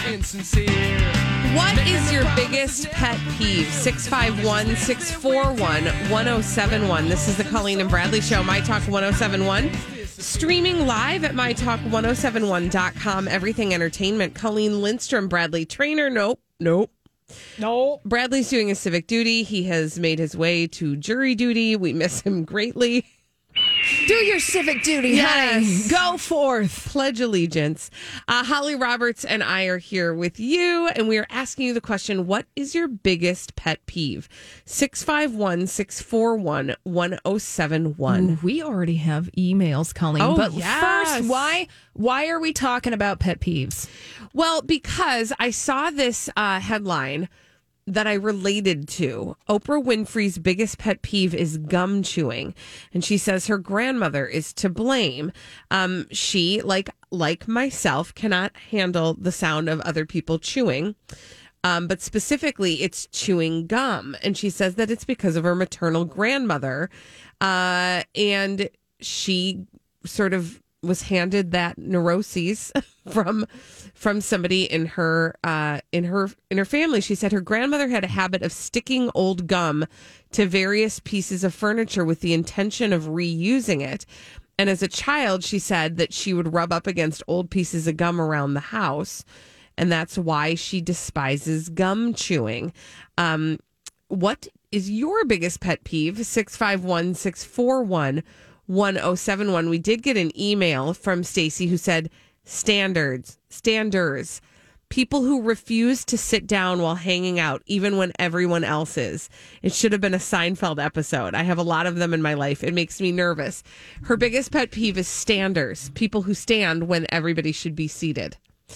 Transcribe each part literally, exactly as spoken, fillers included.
What is your biggest pet peeve? six five one, six four one, one oh seven one. This is the Colleen and Bradley Show, My Talk one oh seven one. Streaming live at my talk ten seventy-one dot com. Everything Entertainment. Colleen Lindstrom, Bradley Trainer. Nope, nope. No. Bradley's doing his civic duty. He has made his way to jury duty. We miss him greatly. Do your civic duty, Yes. honey. Go forth. Pledge allegiance. Uh, Holly Roberts and I are here with you, and we are asking you the question, what is your biggest pet peeve? six five one, six four one, one oh seven one. Ooh, we already have emails, Colleen. Oh, but yes. first, why why are we talking about pet peeves? Well, because I saw this uh, headline that I related to. Oprah Winfrey's biggest pet peeve is gum chewing. And she says her grandmother is to blame. Um, she, like like myself, cannot handle the sound of other people chewing. Um, but specifically, it's chewing gum. And she says that it's because of her maternal grandmother. Uh, and she sort of was handed that neuroses from from somebody in her uh, in her in her family. She said her grandmother had a habit of sticking old gum to various pieces of furniture with the intention of reusing it. And as a child, she said that she would rub up against old pieces of gum around the house, and that's why she despises gum chewing. Um, what is your biggest pet peeve? six five one, six four one, one oh seven one. We did get an email from Stacy who said standards, standards, people who refuse to sit down while hanging out, even when everyone else is. It should have been a Seinfeld episode. I have a lot of them in my life. It makes me nervous. Her biggest pet peeve is standers, people who stand when everybody should be seated.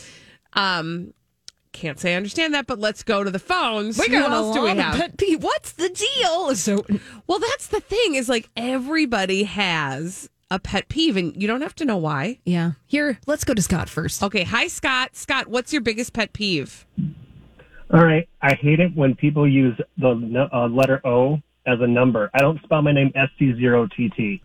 Um, can't say I understand that, but let's go to the phones. We Who got else a do we lot of have? pet peeve. What's the deal? So Well, that's the thing is like everybody has a pet peeve and you don't have to know why. yeah, here, let's go to Scott first. Okay. Hi, Scott. Scott, what's your biggest pet peeve? All right. I hate it when people use the uh, letter O as a number. I don't spell my name S C zero T T.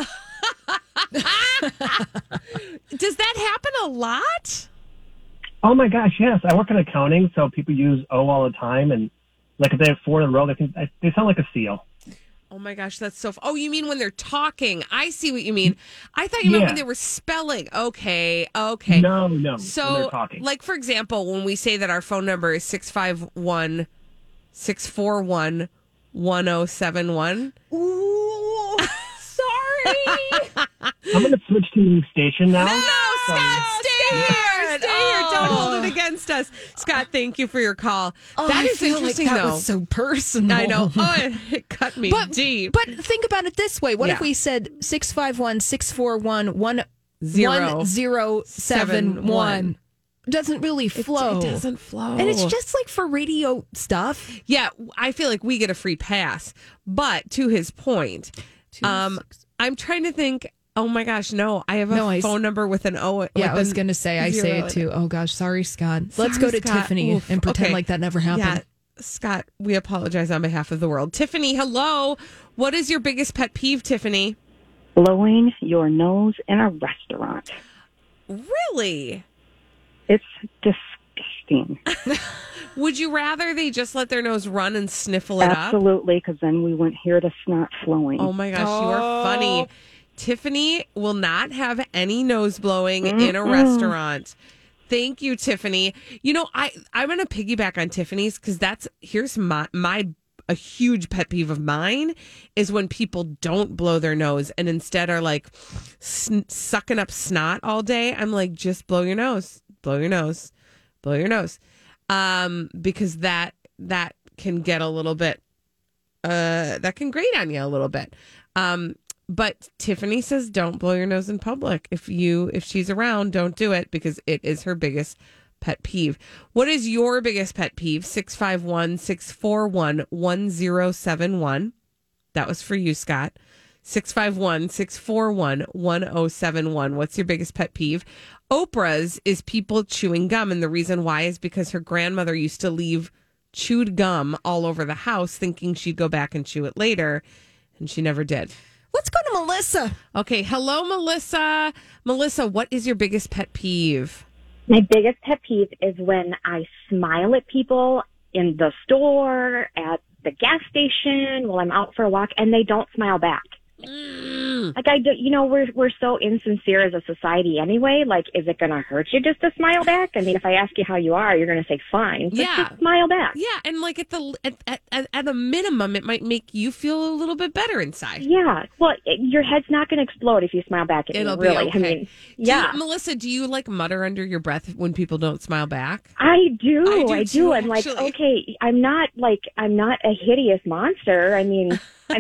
Does that happen a lot? Oh my gosh, yes. I work in accounting, so people use O all the time, and like if they have four in a row, they can they sound like a seal. Oh my gosh, that's so. F- oh, you mean when they're talking? I see what you mean. I thought you meant Yeah. when they were spelling. Okay, okay. No, no. when So, they're talking. like for example, when we say that our phone number is six five one, six four one, one oh seven one. Ooh, sorry. I'm going to switch to a new station now. No, Scott, stay here. Stay here. Don't Oh. hold it against us. Scott, thank you for your call. Oh, that I is feel interesting, like that though. was so personal. I know. Oh, it, it cut me But, deep. but think about it this way. What Yeah. if we said six five one, six four one, one Zero. one zero seven one? Doesn't really flow. It doesn't flow. And it's just like for radio stuff. Yeah, I feel like we get a free pass. But to his point, um, I'm trying to think. Oh my gosh, no! I have a No, I s- phone number with an O. Yeah, I with was an going to say, I say zero it in too. Oh gosh, sorry, Scott. Sorry, Let's go to Scott. Tiffany Oof. and pretend Okay. like that never happened. Yeah, Scott, we apologize on behalf of the world. Tiffany, hello. What is your biggest pet peeve, Tiffany? Blowing your nose in a restaurant. Really? It's disgusting. Would you rather they just let their nose run and sniffle it up? Absolutely, because then we wouldn't hear the snot flowing. Oh my gosh, you are funny. Tiffany will not have any nose blowing in a restaurant. Thank you, Tiffany. You know, I I'm going to piggyback on Tiffany's because that's here's my my a huge pet peeve of mine is when people don't blow their nose and instead are like sn- sucking up snot all day. I'm like, just blow your nose, blow your nose, blow your nose, um, because that that can get a little bit, uh, that can grate on you a little bit. Um, but Tiffany says don't blow your nose in public. If you if she's around, don't do it because it is her biggest pet peeve. What is your biggest pet peeve? six five one, six four one, one oh seven one. That was for you, Scott. six five one, six four one, one oh seven one. What's your biggest pet peeve? Oprah's is people chewing gum. And the reason why is because her grandmother used to leave chewed gum all over the house thinking she'd go back and chew it later. And she never did. Let's go to Melissa. Okay. Hello, Melissa. Melissa, what is your biggest pet peeve? My biggest pet peeve is when I smile at people in the store, at the gas station, while I'm out for a walk, and they don't smile back. Mm. Like, I do, you know, we're we're so insincere as a society anyway. Like, is it going to hurt you just to smile back? I mean, if I ask you how you are, you're going to say fine. But Yeah. just smile back. Yeah, and like at the at, at at a minimum, it might make you feel a little bit better inside. Yeah. Well, it, your head's not going to explode if you smile back at It'll me, really. be okay. I mean, Do yeah. you, Melissa, do you like mutter under your breath when people don't smile back? I do. I do I do. too, I'm like, actually. okay, I'm not like, I'm not a hideous monster. I mean, I'm,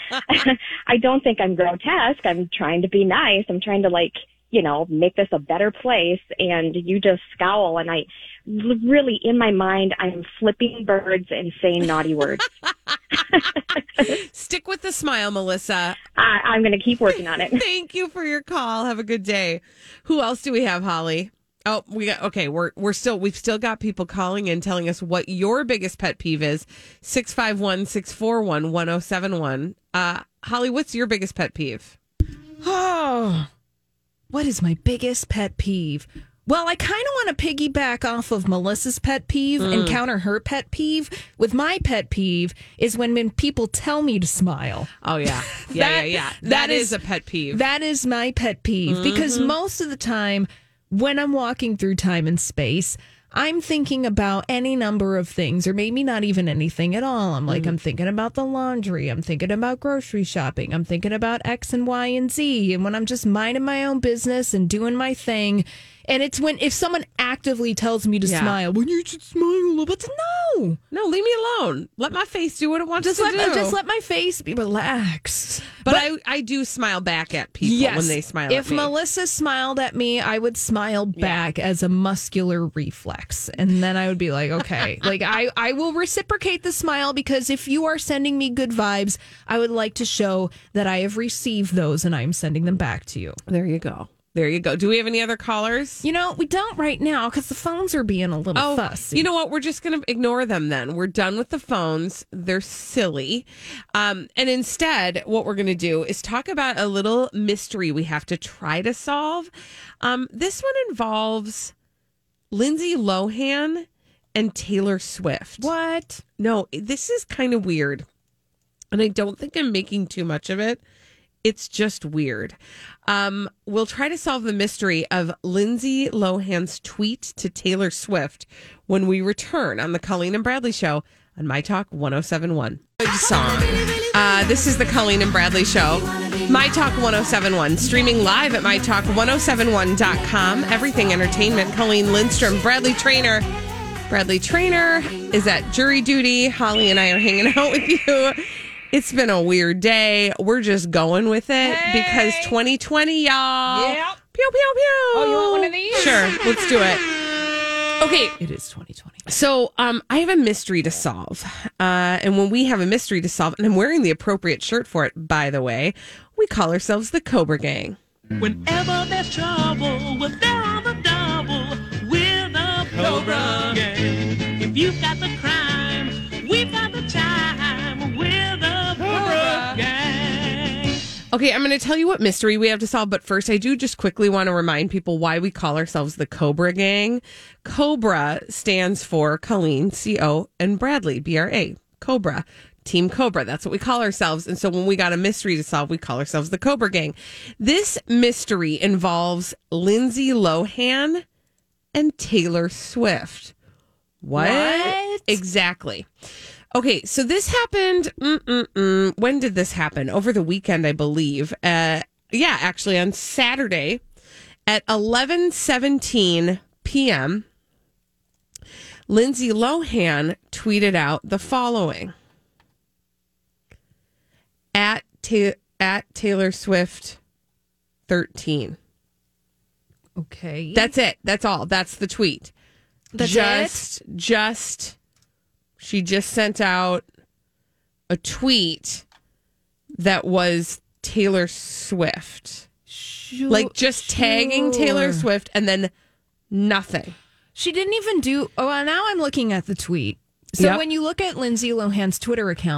I don't think I'm grotesque. I'm trying to be nice. I'm trying to, like, you know, make this a better place. And you just scowl. And I really, in my mind, I'm flipping birds and saying naughty words. Stick with the smile, Melissa. I, I'm going to keep working on it. Thank you for your call. Have a good day. Who else do we have, Holly? Oh, we got okay. We're we're still we've still got people calling in telling us what your biggest pet peeve is. six five one, six four one, one oh seven one. Uh, Holly, what's your biggest pet peeve? Oh, what is my biggest pet peeve? Well, I kind of want to piggyback off of Melissa's pet peeve Mm. and counter her pet peeve with my pet peeve is when, when people tell me to smile. Oh yeah, yeah, That- yeah, yeah. that that is, is- a pet peeve. That is my pet peeve because most of the time when I'm walking through time and space, I'm thinking about any number of things, or maybe not even anything at all. I'm like, I'm thinking about the laundry. I'm thinking about grocery shopping. I'm thinking about X and Y and Z. And when I'm just minding my own business and doing my thing, and it's when if someone actively tells me to Yeah. smile, when you should smile a little bit, no, no, leave me alone. Let my face do what it wants just to let do. my, just let my face be relaxed. but, I I do smile back at people when they smile If at me. Melissa smiled at me, I would smile back as a muscular reflex. And then I would be like, okay, like I, I will reciprocate the smile because if you are sending me good vibes, I would like to show that I have received those and I'm sending them back to you. There you go. There you go. Do we have any other callers? You know, we don't right now because the phones are being a little Oh, fussy. you know what? We're just going to ignore them then. We're done with the phones. They're silly. Um, and instead, what we're going to do is talk about a little mystery we have to try to solve. Um, this one involves Lindsay Lohan and Taylor Swift. What? No, this is kind of weird. And I don't think I'm making too much of it. It's just weird. Um, we'll try to solve the mystery of Lindsay Lohan's tweet to Taylor Swift when we return on the Colleen and Bradley Show on My Talk one oh seven point one. Good song. Uh, this is the Colleen and Bradley Show. My Talk one oh seven point one, streaming live at my talk one oh seven one dot com. Everything Entertainment. Colleen Lindstrom, Bradley Trainer. Bradley Trainer is at jury duty. Holly and I are hanging out with you. It's been a weird day. We're just going with it Hey. because twenty twenty, y'all. Yep. Pew, pew, pew. Oh, you want one of these? Sure. Let's do it. Okay. It is twenty twenty. So um, I have a mystery to solve. Uh, and when we have a mystery to solve, and I'm wearing the appropriate shirt for it, by the way, we call ourselves the Cobra Gang. Whenever there's trouble, we're there on the double. We're the Cobra Gang. If you've got the crime, we've got the time. We're the Cobra Gang. Okay, I'm going to tell you what mystery we have to solve, but first I do just quickly want to remind people why we call ourselves the Cobra Gang. Cobra stands for Colleen, C O, and Bradley, B R A. Cobra. Team Cobra. That's what we call ourselves. And so when we got a mystery to solve, we call ourselves the Cobra Gang. This mystery involves Lindsay Lohan and Taylor Swift. What? What? Exactly. Okay, so this happened. Mm-mm-mm. When did this happen? Over the weekend, I believe. Uh, yeah, actually, on Saturday at eleven seventeen p.m., Lindsay Lohan tweeted out the following: at ta- at Taylor Swift thirteen. Okay. That's it. That's all. That's the tweet. That's just, it? Just, she just sent out a tweet that was Taylor Swift. Sure, Like just tagging sure. Taylor Swift and then nothing. She didn't even do. Oh, well, now I'm looking at the tweet. So Yep. when you look at Lindsay Lohan's Twitter account,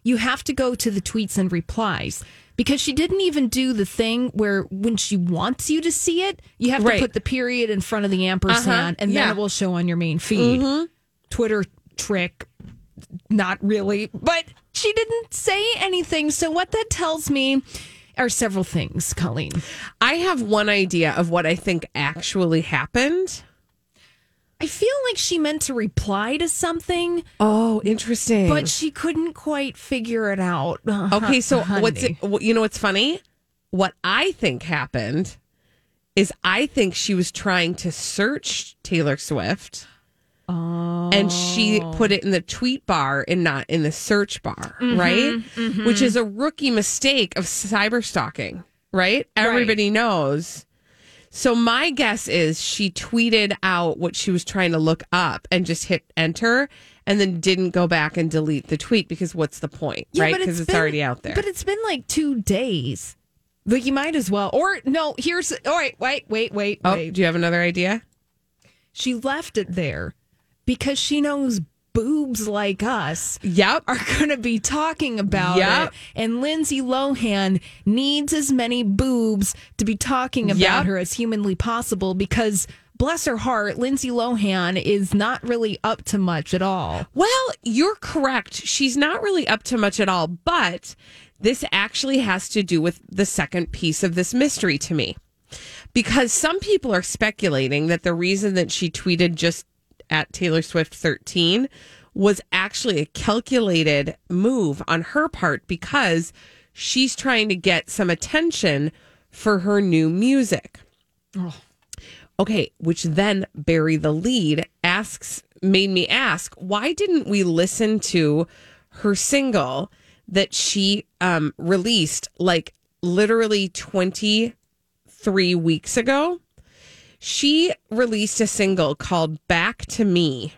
you have to go to the tweets and replies. Because she didn't even do the thing where when she wants you to see it, you have to Right. put the period in front of the ampersand, Uh-huh. and then Yeah. it will show on your main feed. Mm-hmm. Twitter trick, not really. But she didn't say anything. So what that tells me are several things, Colleen. I have one idea of what I think actually happened. I feel like she meant to reply to something, Oh, interesting. but she couldn't quite figure it out. Okay, so Honey. what's it, wh- you know what's funny? What I think happened is I think she was trying to search Taylor Swift. Oh. And she put it in the tweet bar and not in the search bar, right? Which is a rookie mistake of cyber stalking, right? Everybody knows. So my guess is she tweeted out what she was trying to look up and just hit enter and then didn't go back and delete the tweet because what's the point, Yeah, right? but Because it's, been- already out there. But it's been like two days. Like you might as well. Or no, here's. All right, wait, wait, wait, oh, wait. do you have another idea? She left it there because she knows boobs like us Yep. are going to be talking about Yep. it. And Lindsay Lohan needs as many boobs to be talking about Yep. her as humanly possible because, bless her heart, Lindsay Lohan is not really up to much at all. Well, you're correct. She's not really up to much at all, but this actually has to do with the second piece of this mystery to me. Because some people are speculating that the reason that she tweeted just at Taylor Swift thirteen was actually a calculated move on her part because she's trying to get some attention for her new music. Okay, which then Barry the lead asks made me ask, why didn't we listen to her single that she um, released like literally twenty-three weeks ago? She released a single called Back to Me.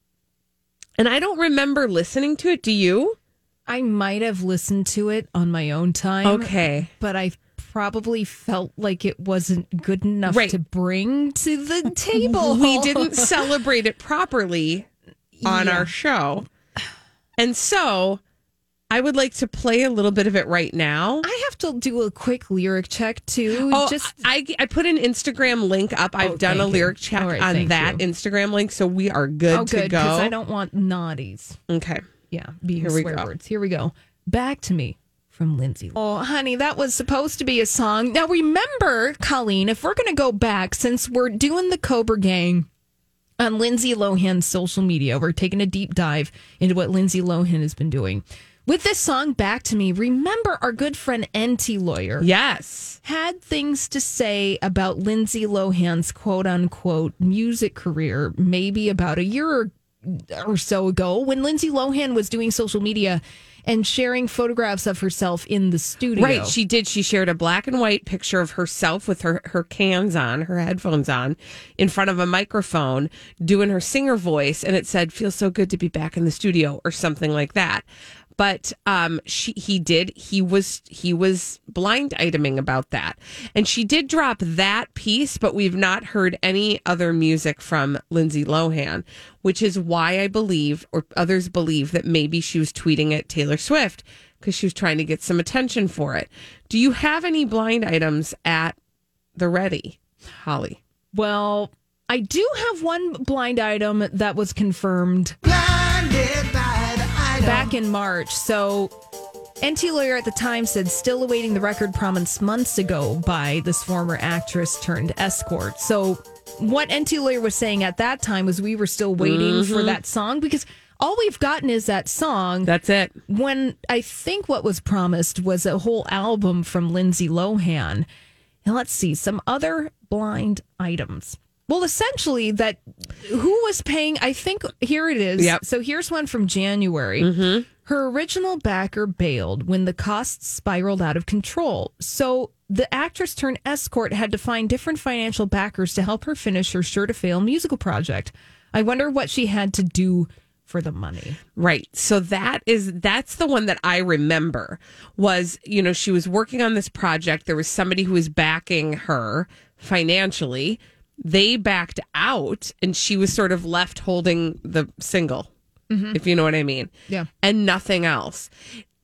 And I don't remember listening to it. Do you? I might have listened to it on my own time. Okay. But I probably felt like it wasn't good enough Right. to bring to the table. We didn't celebrate it properly on Yeah. our show. And so I would like to play a little bit of it right now. I have to do a quick lyric check too. Oh, just I, I put an Instagram link up. I've Oh, done a thank you. lyric check All right, on thank that you. Instagram link, so we are good oh, to good go. because I don't want naughties. Okay. Yeah, being Here we swear go. words. Here we go. Back to Me from Lindsay. Oh, honey, that was supposed to be a song. Now remember, Colleen, if we're going to go back, since we're doing the Cobra Gang on Lindsay Lohan's social media, we're taking a deep dive into what Lindsay Lohan has been doing. With this song, Back to Me, remember our good friend N T Lawyer Yes. had things to say about Lindsay Lohan's quote unquote music career, maybe about a year or, or so ago when Lindsay Lohan was doing social media and sharing photographs of herself in the studio. Right, she did. She shared a black and white picture of herself with her, her cans on, her headphones on, in front of a microphone, doing her singer voice, and it said, "Feels so good to be back in the studio," or something like that. But um, she he did he was he was blind iteming about that, and she did drop that piece, but we've not heard any other music from Lindsay Lohan, which is why I believe, or others believe, that maybe she was tweeting at Taylor Swift because she was trying to get some attention for it. Do you have any blind items at the ready, Holly? Well, I do have one blind item that was confirmed back in March. So N T Lawyer at the time said still awaiting the record promised months ago by this former actress turned escort. So what N T Lawyer was saying at that time was we were still waiting for that song because all we've gotten is that song. That's it. When I think what was promised was a whole album from Lindsay Lohan. And let's see, some other blind items. Well, essentially, that who was paying, I think, here it is. Yep. So here's one from January. Mm-hmm. Her original backer bailed when the costs spiraled out of control. So the actress turned escort had to find different financial backers to help her finish her sure to fail musical project. I wonder what she had to do for the money. Right. So that is that's the one that I remember was, you know, she was working on this project. There was somebody who was backing her financially. They backed out and she was sort of left holding the single, if you know what I mean. Yeah. And nothing else.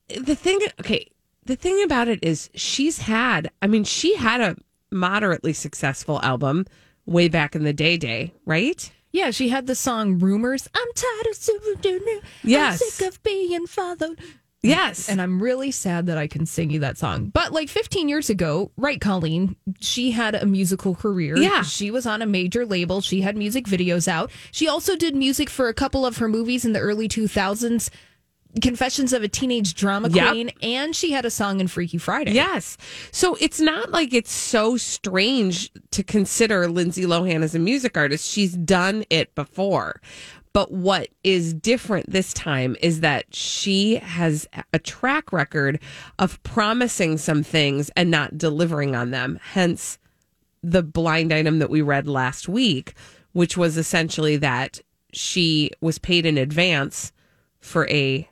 the thing, okay, the thing about it is she's had, I mean, she had a moderately successful album way back in the day, day, right? Yeah, she had the song Rumors. I'm tired of super duper. Yes. I'm sick of being followed. Yes. And I'm really sad that I can sing you that song. But like fifteen years ago, right, Colleen, she had a musical career. Yeah. She was on a major label. She had music videos out. She also did music for a couple of her movies in the early two thousands. Confessions of a Teenage Drama Yep. Queen, and she had a song in Freaky Friday. Yes. So it's not like it's so strange to consider Lindsay Lohan as a music artist. She's done it before. But what is different this time is that she has a track record of promising some things and not delivering on them. Hence the blind item that we read last week, which was essentially that she was paid in advance for a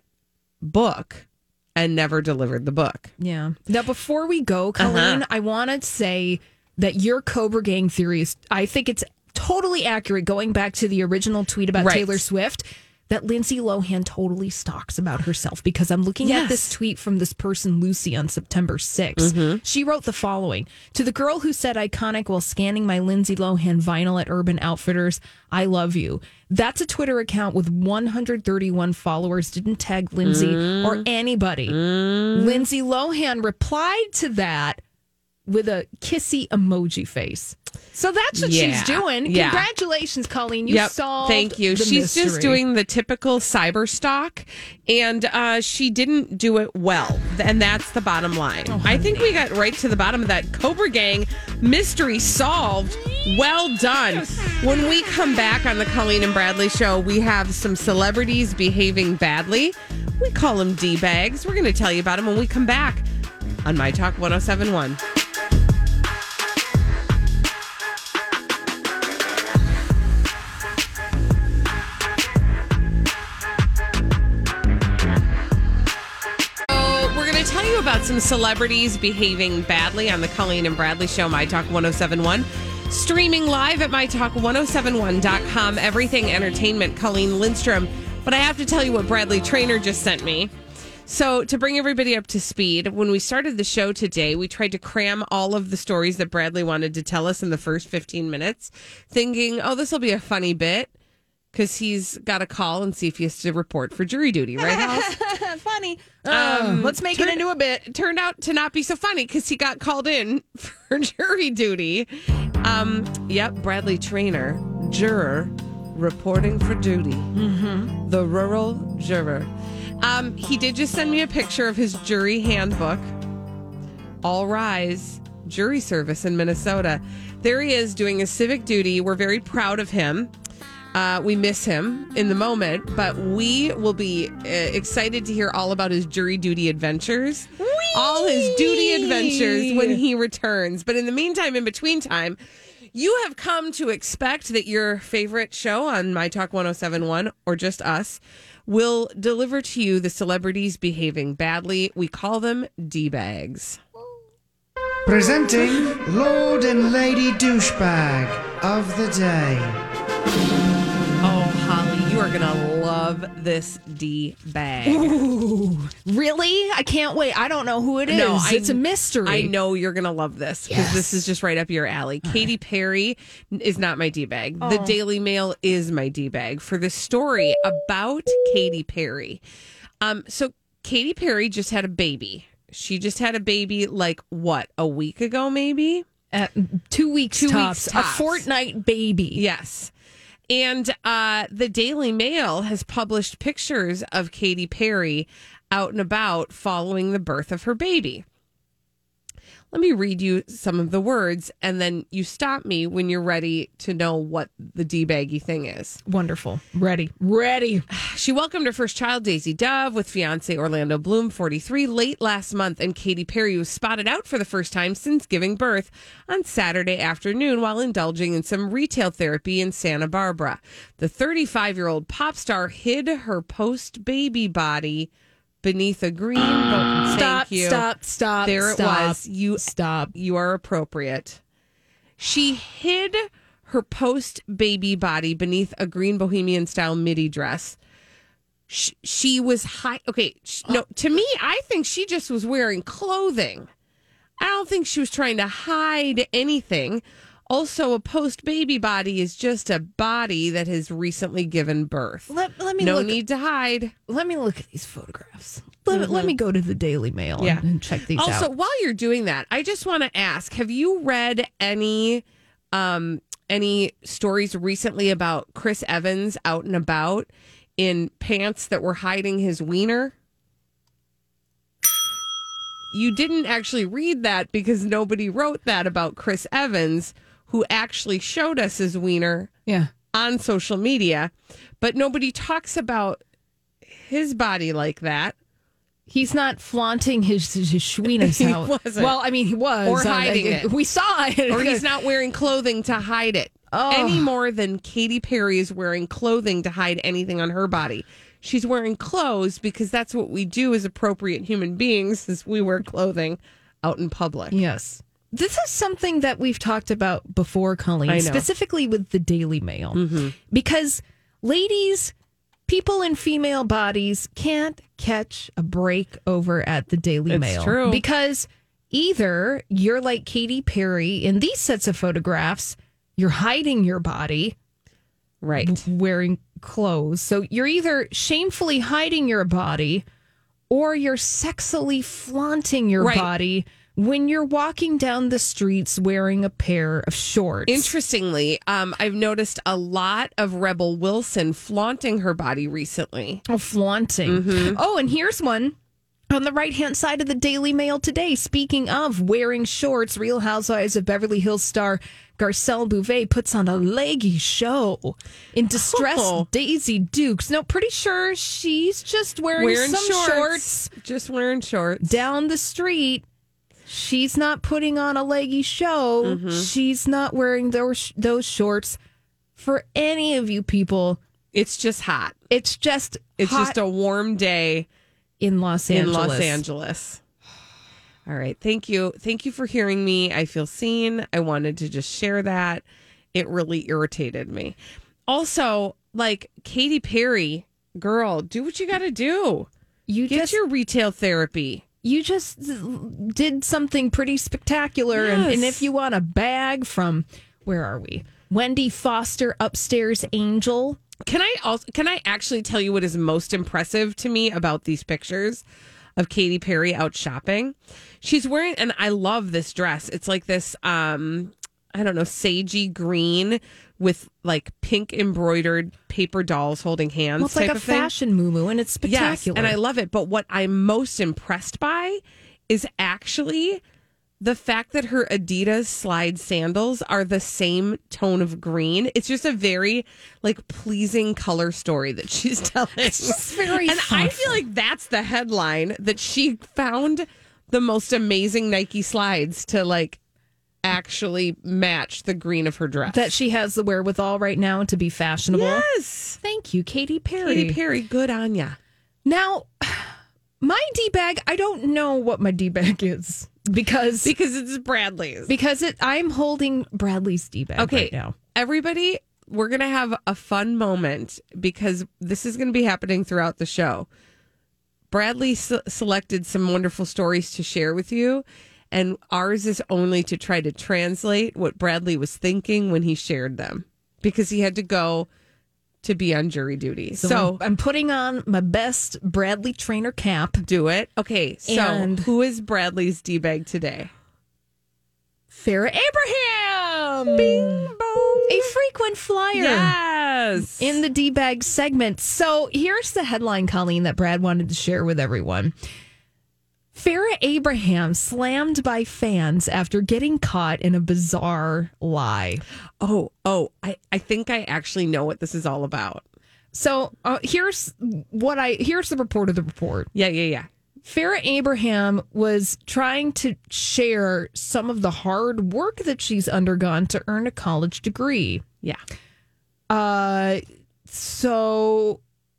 book and never delivered the book. Yeah. Now, before we go, Colleen, Uh-huh. I want to say that your Cobra Gang theory is, I think it's totally accurate, going back to the original tweet about Right. Taylor Swift, that Lindsay Lohan totally stalks about herself, because I'm looking Yes. at this tweet from this person, Lucy, on September sixth. Mm-hmm. She wrote the following: to the girl who said iconic while scanning my Lindsay Lohan vinyl at Urban Outfitters, I love you. That's a Twitter account with one hundred thirty-one followers, didn't tag Lindsay Mm. or anybody. Lindsay Lohan replied to that with a kissy emoji face. So that's what Yeah. she's doing. Yeah. Congratulations, Colleen. You Yep. solved Thank you. the She's just mystery. doing the typical cyber stalk, and uh, she didn't do it well. And that's the bottom line. Oh, I think we got right to the bottom of that. Cobra Gang mystery solved. Well done. When we come back on the Colleen and Bradley show, we have some celebrities behaving badly. We call them D-bags. We're going to tell you about them when we come back on My Talk one oh seven one. Tell you about some celebrities behaving badly on the Colleen and Bradley show, My Talk one oh seven one. Streaming live at my talk one oh seven one dot com. Everything Entertainment, Colleen Lindstrom. But I have to tell you what Bradley Trainer just sent me. So to bring everybody up to speed, when we started the show today, we tried to cram all of the stories that Bradley wanted to tell us in the first fifteen minutes, thinking, oh, this will be a funny bit. Because he's got to call and see if he has to report for jury duty, right, Alice? Funny. Um, Let's make it into a bit. It turned out to not be so funny because he got called in for jury duty. Um, yep, Bradley Trainer, juror, reporting for duty. Mm-hmm. The rural juror. Um, he did just send me a picture of his jury handbook. All rise, jury service in Minnesota. There he is doing his civic duty. We're very proud of him. Uh, we miss him in the moment, but we will be uh, excited to hear all about his jury duty adventures. Whee! All his duty adventures when he returns. But in the meantime, in between time, you have come to expect that your favorite show on My Talk one oh seven one, or just us, will deliver to you the celebrities behaving badly. We call them D-bags. Presenting Lord and Lady Douchebag of the Day. Oh, Holly, you are going to love this D-bag. Ooh, really? I can't wait. I don't know who it is. No, I- it's a mystery. I know you're going to love this because Yes. this is just right up your alley. Katy Perry is not my D-bag. The Daily Mail is my D-bag for the story about Katy Perry. Um, so Katy Perry just had a baby. She just had a baby like, what, a week ago maybe? Uh, two weeks Two tops. weeks A tops. fortnight baby. Yes. And uh, the Daily Mail has published pictures of Katy Perry out and about following the birth of her baby. Let me read you some of the words, and then you stop me when you're ready to know what the D-baggy thing is. Wonderful. Ready. Ready. She welcomed her first child, Daisy Dove, with fiance Orlando Bloom, forty-three, late last month, and Katy Perry was spotted out for the first time since giving birth on Saturday afternoon while indulging in some retail therapy in Santa Barbara. The thirty-five-year-old pop star hid her post-baby body beneath a green boat. Stop, Thank you. stop, stop. There it stop, was. You Stop. You are appropriate. She hid her post-baby body beneath a green bohemian-style midi dress. sh- she was high. Okay, sh- no, to me, I think she just was wearing clothing. I don't think she was trying to hide anything. Also, a post-baby body is just a body that has recently given birth. Let, let me no look, need to hide. Let me look at these photographs. Let, mm-hmm. let me go to the Daily Mail yeah. and, and check these also, out. Also, while you're doing that, I just want to ask, have you read any um, any stories recently about Chris Evans out and about in pants that were hiding his wiener? You didn't actually read that because nobody wrote that about Chris Evans, who actually showed us his wiener yeah. on social media, but nobody talks about his body like that. He's not flaunting his, his schweenus He out. wasn't. Well, I mean, he was. Or uh, hiding uh, it. We saw it. Or he's not wearing clothing to hide it. Oh. Any more than Katy Perry is wearing clothing to hide anything on her body. She's wearing clothes because that's what we do as appropriate human beings, is we wear clothing out in public. Yes. This is something that we've talked about before, Colleen, specifically with the Daily Mail. Mm-hmm. Because ladies, people in female bodies can't catch a break over at the Daily It's Mail. true. Because either you're like Katy Perry in these sets of photographs, you're hiding your body. Right. Wearing clothes. So you're either shamefully hiding your body or you're sexily flaunting your right. body when you're walking down the streets wearing a pair of shorts. Interestingly, um, I've noticed a lot of Rebel Wilson flaunting her body recently. Oh, flaunting. Mm-hmm. Oh, and here's one on the right-hand side of the Daily Mail today. Speaking of wearing shorts, Real Housewives of Beverly Hills star Garcelle Bouvet puts on a leggy show in distressed Oh. Daisy Dukes. No, pretty sure she's just wearing, Wearing some shorts. shorts Just wearing shorts. down the street. She's not putting on a leggy show. Mm-hmm. She's not wearing those those shorts for any of you people. It's just hot. It's just It's hot just a warm day in Los in Angeles. Los Angeles. All right. Thank you. Thank you for hearing me. I feel seen. I wanted to just share that. It really irritated me. Also, like Katy Perry, girl, do what you got to do. You Get just your retail therapy. you just did something pretty spectacular. And, Yes. and if you want a bag from, where are we? Wendy Foster Upstairs Angel. Can I also can I actually tell you what is most impressive to me about these pictures of Katy Perry out shopping? She's wearing, and I love this dress. It's like this, um, I don't know, sagey green with like pink embroidered paper dolls holding hands. Well, it's type like a of thing. fashion moo and it's Yes, spectacular. and I love it. But what I'm most impressed by is actually the fact that her Adidas slide sandals are the same tone of green. It's just a very like pleasing color story that she's telling. It's just very and I feel like that's the headline, that she found the most amazing Nike slides to like actually match the green of her dress. that she has the wherewithal right now to be fashionable. Yes. Thank you, Katy Perry. Katy Perry, good on ya. Now, my D-bag, I don't know what my D-bag is because Because it's Bradley's. because it I'm holding Bradley's D-bag Okay, right now. everybody, we're going to have a fun moment because this is going to be happening throughout the show. Bradley se- selected some wonderful stories to share with you, and ours is only to try to translate what Bradley was thinking when he shared them because he had to go to be on jury duty. So, So, I'm, I'm putting on my best Bradley Trainer cap. do it. Okay, so And- who is Bradley's D-bag today? Farrah Abraham. Bing bong. A frequent flyer. Yes. In the D-bag segment. So here's the headline, Colleen, that Brad wanted to share with everyone. Farrah Abraham slammed by fans after getting caught in a bizarre lie. Oh, oh, I, I think I actually know what this is all about. So uh, here's what I here's the report of the report. Yeah, yeah, yeah. Farrah Abraham was trying to share some of the hard work that she's undergone to earn a college degree. Yeah. Uh, so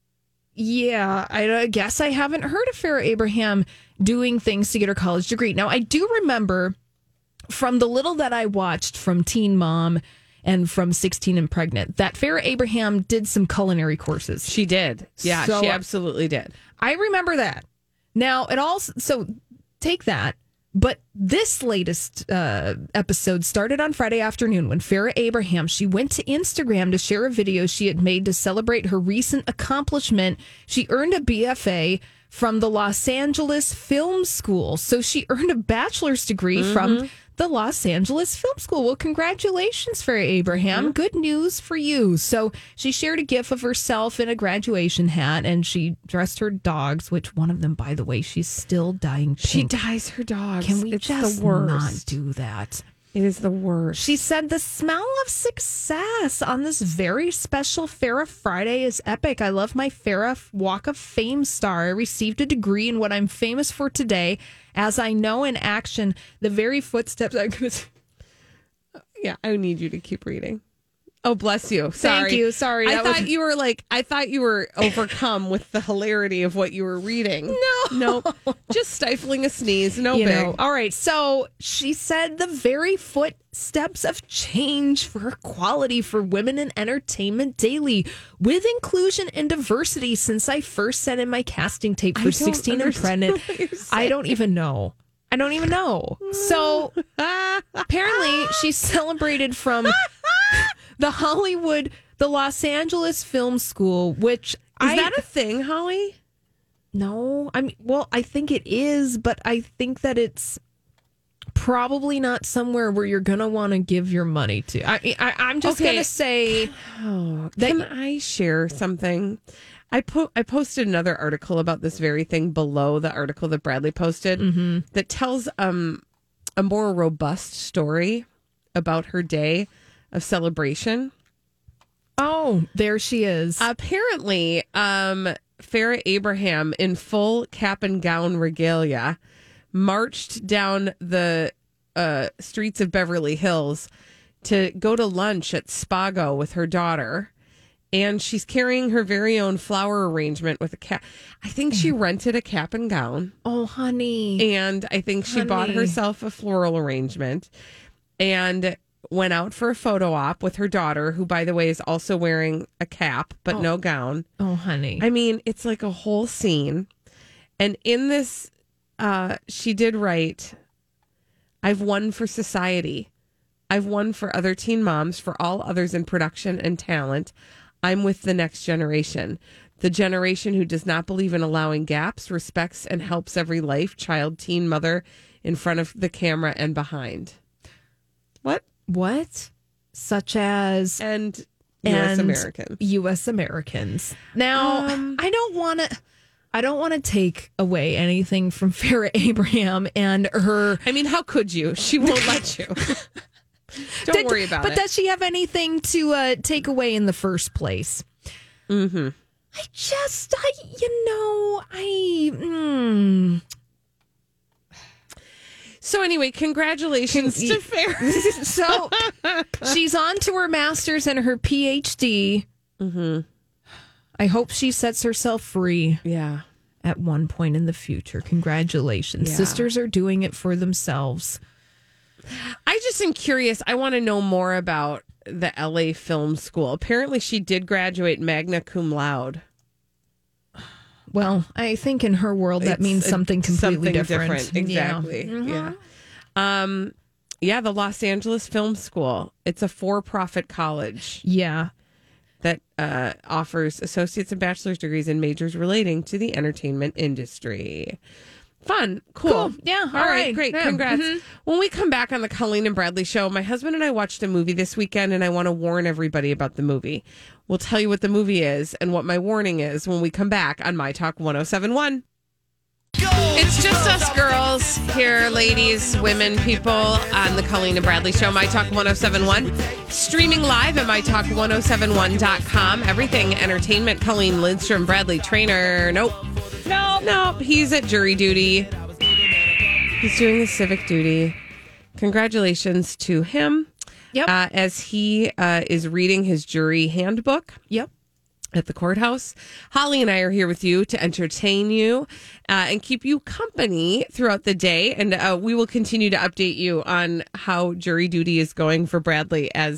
yeah, I guess I haven't heard of Farrah Abraham doing things to get her college degree. Now, I do remember from the little that I watched from Teen Mom and from sixteen and Pregnant, that Farrah Abraham did some culinary courses. She did. Yeah, So- she absolutely did. I remember that. Now, it all, so take that. But this latest uh, episode started on Friday afternoon when Farrah Abraham, she went to Instagram to share a video she had made to celebrate her recent accomplishment. She earned a B F A from the Los Angeles Film School. So she earned a bachelor's degree Mm-hmm. from the Los Angeles Film School. Well, congratulations, Farrah Abraham. Mm-hmm. Good news for you. So she shared a gif of herself in a graduation hat, and she dressed her dogs, which one of them, by the way, she's still dying pink. She dyes her dogs. Can we it's just the worst. not do that? It is the worst. She said the smell of success on this very special Farrah Friday is epic. I love my Farrah Walk of Fame star. I received a degree in what I'm famous for today, as I know in action the very footsteps I'm going to. Yeah, I need you to keep reading. Oh, bless you. Sorry. Thank you. Sorry. I that thought was- you were like, I thought you were overcome with the hilarity of what you were reading. No. No. Just stifling a sneeze. No you big. know. All right. So she said the very footsteps of change for equality for women in entertainment daily with inclusion and diversity since I first sent in my casting tape I for don't sixteen and understand Pregnant. what you're I don't even know. I don't even know. So apparently she celebrated from the Hollywood, the Los Angeles Film School, which Is I that a thing, Holly? no, I mean, well, I think it is, but I think that it's probably not somewhere where you're gonna want to give your money to. I, I I'm just Okay. gonna say, Oh, That- can I share something? I po- I posted another article about this very thing below the article that Bradley posted Mm-hmm. that tells um a more robust story about her day of celebration. oh, there she is. Apparently, um, Farrah Abraham, in full cap and gown regalia, marched down the uh, streets of Beverly Hills to go to lunch at Spago with her daughter. And she's carrying her very own flower arrangement with a cap. I think she rented a cap and gown. oh, honey. And I think she bought Honey. herself a floral arrangement and went out for a photo op with her daughter, who, by the way, is also wearing a cap, but no gown. Oh, honey. I mean, it's like a whole scene. And in this, uh, she did write, I've won for society. I've won for other teen moms, for all others in production and talent. I'm with the next generation. The generation who does not believe in allowing gaps, respects, and helps every life, child, teen, mother, in front of the camera and behind. What? What? Such as And U S and American. U S Americans. Now, Um, I don't want to. I don't want to take away anything from Farrah Abraham and her. I mean, how could you? She won't let you. Don't Did- worry about but it. But does she have anything to uh, take away in the first place? Mm-hmm. I just, I, you know, I. Mm, So anyway, congratulations Con- to Farrah. so she's on to her master's and her P H D. Mm-hmm. I hope she sets herself free Yeah. at one point in the future. Congratulations. Yeah. Sisters are doing it for themselves. I just am curious. I want to know more about the L A Film School. Apparently, she did graduate magna cum laude. Well, I think in her world that It's means a- something completely something different. Exactly. Yeah. Mhm. Yeah. Um. Yeah, the Los Angeles Film School. It's a for-profit college Yeah. that uh, offers associates and bachelor's degrees in majors relating to the entertainment industry. Fun. Cool. Cool. Yeah, All all right. right. Great. Yeah. Congrats. Mhm. When we come back on the Colleen and Bradley show, my husband and I watched a movie this weekend, and I want to warn everybody about the movie. We'll tell you what the movie is and what my warning is when we come back on My Talk one oh seven point one. It's just us girls here, ladies, women, people, on the Colleen and Bradley show, My Talk one oh seven point one. Streaming live at my talk one oh seven one dot com. Everything entertainment. Colleen Lindstrom, Bradley Trainer. Nope. Nope. Nope. He's at jury duty. He's doing his civic duty. Congratulations to him. Yep. Uh, as he uh, is reading his jury handbook Yep. at the courthouse. Holly and I are here with you to entertain you uh, and keep you company throughout the day. And uh, we will continue to update you on how jury duty is going for Bradley as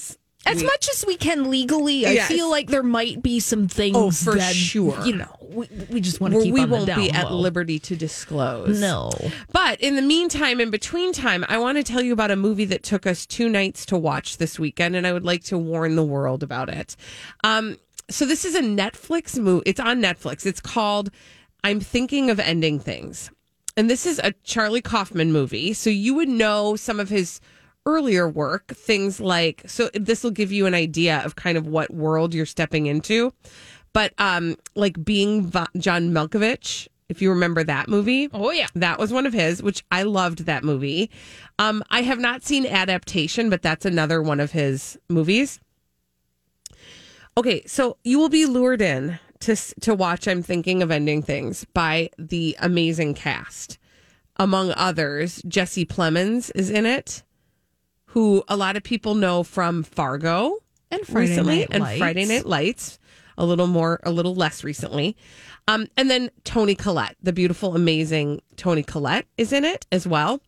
As we- much as we can legally, I Yes. feel like there might be some things Oh, for that, sure. you know, we, we just want to where keep we on the won't down be at low. liberty to disclose. No. But in the meantime, in between time, I want to tell you about a movie that took us two nights to watch this weekend, and I would like to warn the world about it. Um, so this is a Netflix movie. It's on Netflix. It's called I'm Thinking of Ending Things. And this is a Charlie Kaufman movie. So you would know some of his earlier work, things like, so this will give you an idea of kind of what world you're stepping into. But um, like Being Va- John Malkovich, if you remember that movie. Oh, yeah. That was one of his, which I loved that movie. Um, I have not seen Adaptation, but that's another one of his movies. Okay, so you will be lured in to to watch I'm Thinking of Ending Things by the amazing cast. Among others, Jesse Plemons is in it, who a lot of people know from Fargo And Friday recently, Night and Lights. Friday Night Lights, a little more, a little less recently. Um, and then Toni Collette, the beautiful, amazing Toni Collette is in it as well.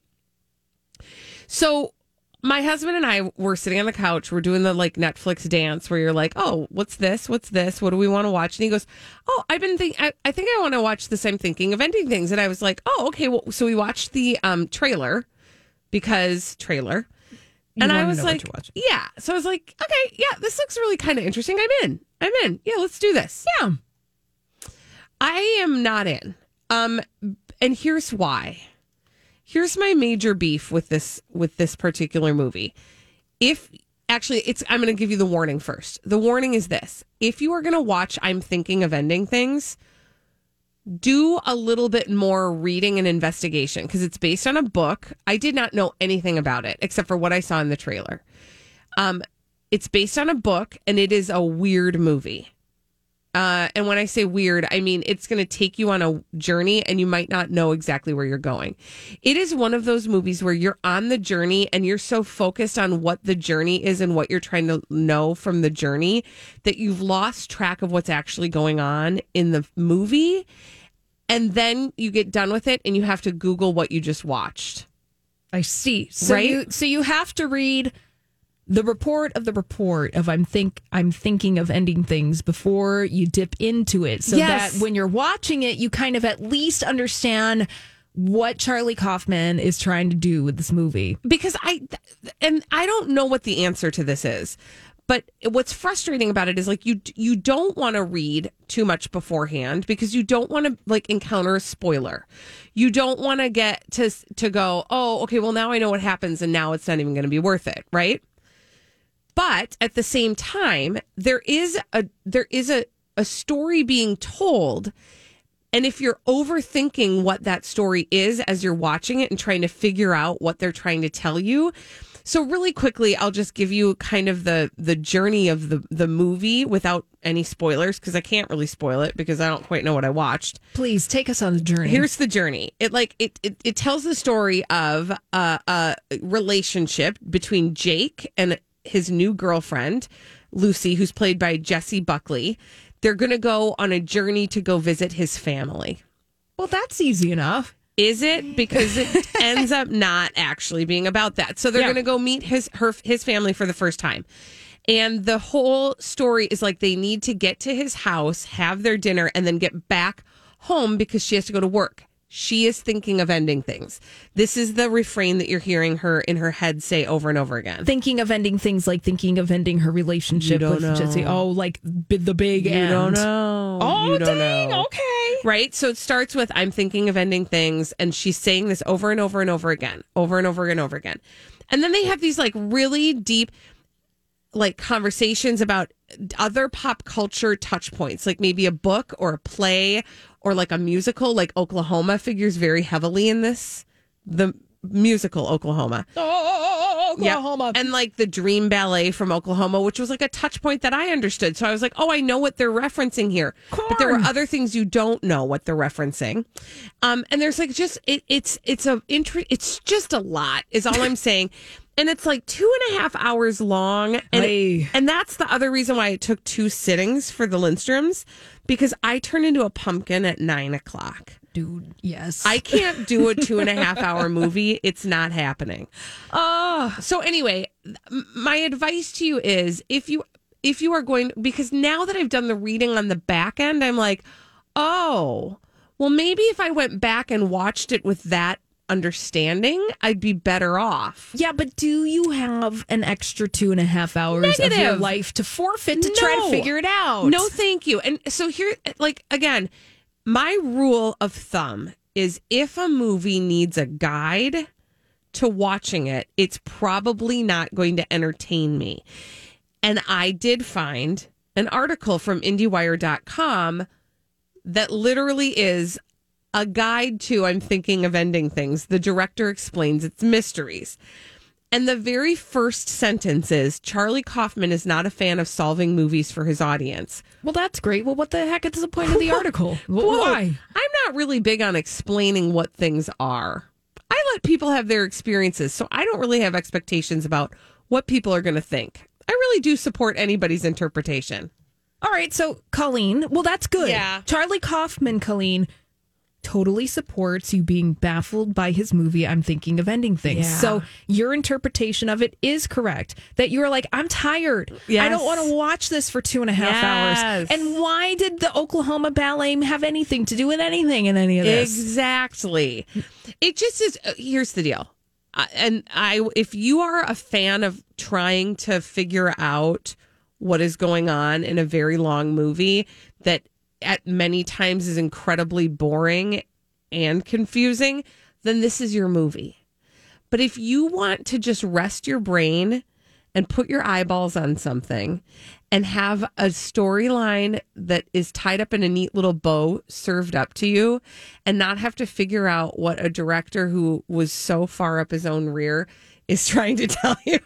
So my husband and I were sitting on the couch. We're doing the like Netflix dance where you're like, oh, what's this? What's this? What do we want to watch? And he goes, oh, I've been thinking, I, I think I want to watch this. I'm Thinking of Ending Things. And I was like, oh, okay. Well, so we watched the um, trailer because trailer. You and I wanna was know what like, you're watching. yeah. So I was like, okay, yeah, this looks really kind of interesting. I'm in. I'm in. Yeah, let's do this. Yeah. I am not in. Um, and here's why. Here's my major beef with this with this particular movie. If actually, it's I'm going to give you the warning first. The warning is this: if you are going to watch I'm Thinking of Ending Things, do a little bit more reading and investigation because it's based on a book. I did not know anything about it except for what I saw in the trailer. Um, it's based on a book, and it is a weird movie. Uh, and when I say weird, I mean it's going to take you on a journey and you might not know exactly where you're going. It is one of those movies where you're on the journey and you're so focused on what the journey is and what you're trying to know from the journey that you've lost track of what's actually going on in the movie. And then you get done with it and you have to Google what you just watched. I see. So Right? you so you have to read the report of the report of I'm think I'm thinking of ending things before you dip into it, so Yes. that when you're watching it, you kind of at least understand what Charlie Kaufman is trying to do with this movie. Because I, and I don't know what the answer to this is, but what's frustrating about it is like you you don't want to read too much beforehand because you don't want to like encounter a spoiler. You don't want to get to to go, oh, okay, well now I know what happens and now it's not even going to be worth it, right? But at the same time, there is a there is a, a story being told. And if you're overthinking what that story is as you're watching it and trying to figure out what they're trying to tell you. So really quickly, I'll just give you kind of the the journey of the, the movie without any spoilers because I can't really spoil it because I don't quite know what I watched. Please take us on the journey. Here's the journey. It like it it, it tells the story of a, a relationship between Jake and his new girlfriend, Lucy, who's played by Jessie Buckley. They're going to go on a journey to go visit his family. Well, that's easy enough. Is it? Because it ends up not actually being about that. So they're Yeah. going to go meet his her his family for the first time. And the whole story is like they need to get to his house, have their dinner, and then get back home because she has to go to work. She is thinking of ending things. This is the refrain that you're hearing her in her head say over and over again. Thinking of ending things like thinking of ending her relationship You don't with know. Jesse. Oh, like b- the big You end. don't know. Oh, you don't dang. know. Okay. Right? So it starts with, I'm thinking of ending things. And she's saying this over and over and over again, over and over and over again. And then they have these like really deep, like conversations about other pop culture touch points, like maybe a book or a play or like a musical, like Oklahoma figures very heavily in this, the musical Oklahoma. Oh, Oklahoma. Yep. And like the Dream Ballet from Oklahoma, which was like a touch point that I understood. So I was like, oh, I know what they're referencing here. But there were Corn. other things you don't know what they're referencing. Um, and there's like just it, it's it's a intri- it's just a lot is all I'm saying. And it's like two and a half hours long. And, Hey. and that's the other reason why it took two sittings for the Lindstroms, because I turned into a pumpkin at nine o'clock. Dude, yes. I can't do a two and a half hour movie. It's not happening. Oh, So anyway, m- my advice to you is if you if you are going, because now that I've done the reading on the back end, I'm like, oh, well, maybe if I went back and watched it with that understanding, I'd be better off. yeah, but do you have an extra two and a half hours of your Negative. life to forfeit to try to No. figure it out? No, thank you. And so here, like, again, my rule of thumb is if a movie needs a guide to watching it, it's probably not going to entertain me. And I did find an article from IndieWire dot com that literally is a guide to I'm Thinking of Ending Things. The director explains its mysteries. And the very first sentence is Charlie Kaufman is not a fan of solving movies for his audience. Well, that's great. Well, what the heck is the point of the article? Wh- Quote, Why? I'm not really big on explaining what things are. I let people have their experiences, so I don't really have expectations about what people are going to think. I really do support anybody's interpretation. All right, so Colleen, well, that's good. Yeah. Charlie Kaufman, Colleen, totally supports you being baffled by his movie, I'm Thinking of Ending Things. Yeah. So your interpretation of it is correct. That you're like, I'm tired. I Yes. don't want to watch this for two and a half Yes. hours. And why did the Oklahoma Ballet have anything to do with anything in any of this? Exactly. It just is. uh, Here's the deal. Uh, and I, if you are a fan of trying to figure out what is going on in a very long movie that at many times is incredibly boring and confusing, then this is your movie. But if you want to just rest your brain and put your eyeballs on something and have a storyline that is tied up in a neat little bow served up to you and not have to figure out what a director who was so far up his own rear is trying to tell you,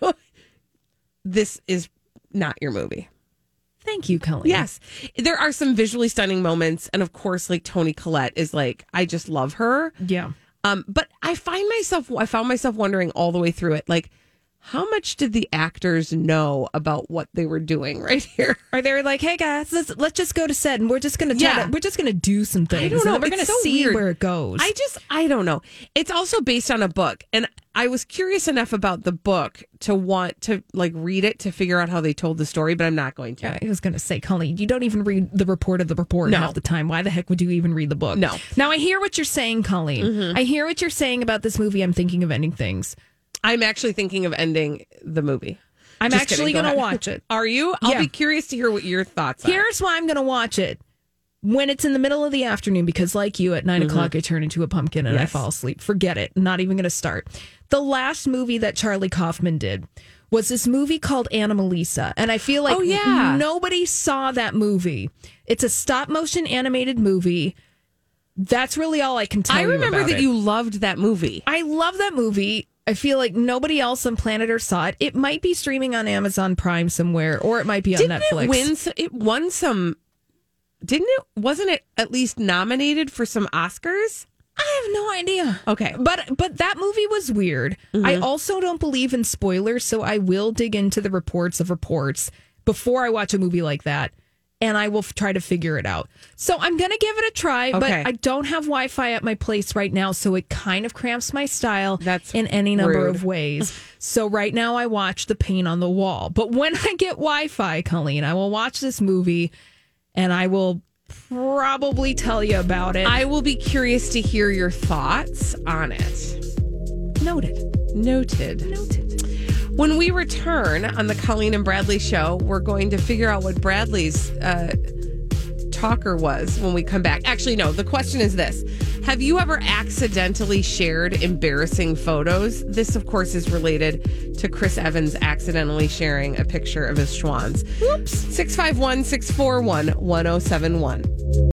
this is not your movie. Thank you, Colleen. Yes. There are some visually stunning moments. And of course, like Toni Collette is like, I just love her. Yeah. Um, but I find myself, I found myself wondering all the way through it, like, how much did the actors know about what they were doing right here? Are they like, hey guys, let's let's just go to set and we're just gonna try Yeah. to, we're just gonna do some things. I don't know. And then we're It's gonna so see weird. where it goes. I just, I don't know. It's also based on a book. And I was curious enough about the book to want to like read it to figure out how they told the story, but I'm not going to. I was going to say, Colleen, you don't even read the report of the report No. half the time. Why the heck would you even read the book? No. Now, I hear what you're saying, Colleen. Mm-hmm. I hear what you're saying about this movie. I'm Thinking of Ending Things. I'm actually thinking of ending the movie. I'm Just actually kidding. Go going to ahead. watch it. Are you? I'll Yeah. be curious to hear what your thoughts are. Here's why I'm going to watch it. When it's in the middle of the afternoon, because like you, at nine o'clock, I turn into a pumpkin and I Mm-hmm. Yes. fall asleep. Forget it. Not even going to start. The last movie that Charlie Kaufman did was this movie called Anomalisa. And I feel like Oh, yeah. nobody saw that movie. It's a stop motion animated movie. That's really all I can tell I you remember about that it. you loved that movie. I love that movie. I feel like nobody else on planet Earth saw it. It might be streaming on Amazon Prime somewhere, or it might be on Didn't Netflix. it win? so- It won some. Didn't it? Wasn't it at least nominated for some Oscars? I have no idea. Okay. But but that movie was weird. I also don't believe in spoilers, so I will dig into the reports of reports before I watch a movie like that, and I will f- try to figure it out. So I'm going to give it a try, Okay. but I don't have Wi-Fi at my place right now, so it kind of cramps my style That's in any number rude. of ways. So right now I watch The Paint on the Wall. But when I get Wi-Fi, Colleen, I will watch this movie, and I will probably tell you about it. I will be curious to hear your thoughts on it. Noted. Noted. Noted. When we return on the Colleen and Bradley show, we're going to figure out what Bradley's uh, talker was when we come back. Actually, no, the question is this. Have you ever accidentally shared embarrassing photos? This, of course, is related to Chris Evans accidentally sharing a picture of his schwans. Whoops. six five one, six four one, one oh seven one.